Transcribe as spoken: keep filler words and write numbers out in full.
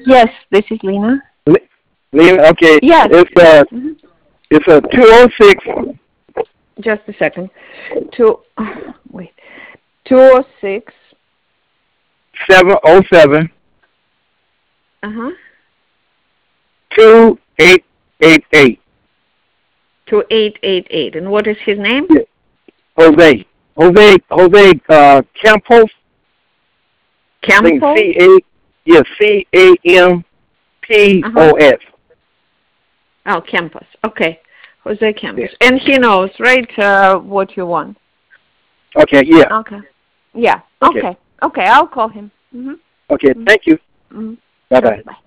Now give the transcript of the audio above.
Yes, this is Lena. Le- Lena, okay. Yes. It's uh, hmm it's a two oh six Just a second. Two. Wait. Two oh six. seven oh seven Uh huh. two eight eight eight. Two eight eight eight. And what is his name? Yeah. Jose. Jose. Jose uh, Campos. I think Campos. C A. Yeah, C A M P Uh huh. O S. Oh, Campos. Okay. Jose Campos. Yeah. And he knows, right, uh, what you want. Okay. Yeah. Okay. Yeah. Okay. Okay. Okay. I'll call him. Mhm. Okay. Mhm. Thank you. Mhm. Bye Sure. bye. Bye.